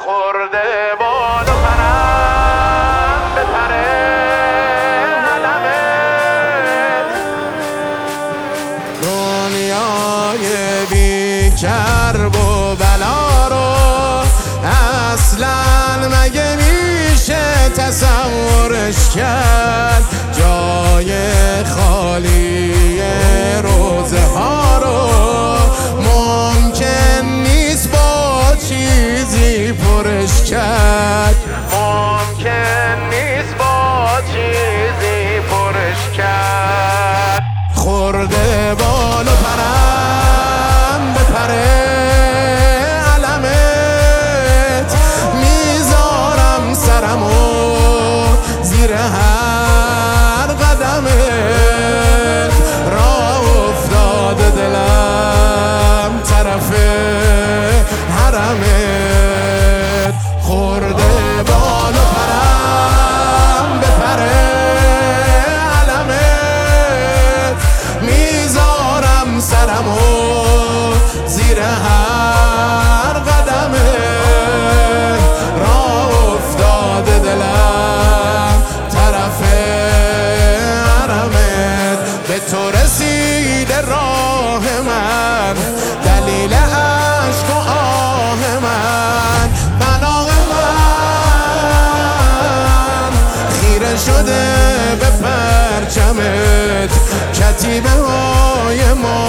خورده بال و پرم به پر علمت. دنیای بی کرب و بلا رو اصلا مگه میشه تصورش کرد؟ جای خالی روزه ها رو ممکن نیست با چیزی پرش کرد. ممکن نیست با چیزی پرش کرد. خورده بال و پرم به پر علمت، میذارم سرمو زیر هر قدمت. راه افتاده دلم طرف حرمت. خورده بال و پرم به پر علمت، میذارم سرمو زیر هر قدمت. راه افتاده دلم طرف حرمت. به تو رسیده راه من، دلیل عشق و آه من. پناه من خیره شده به پرچمت، کتیبه های ما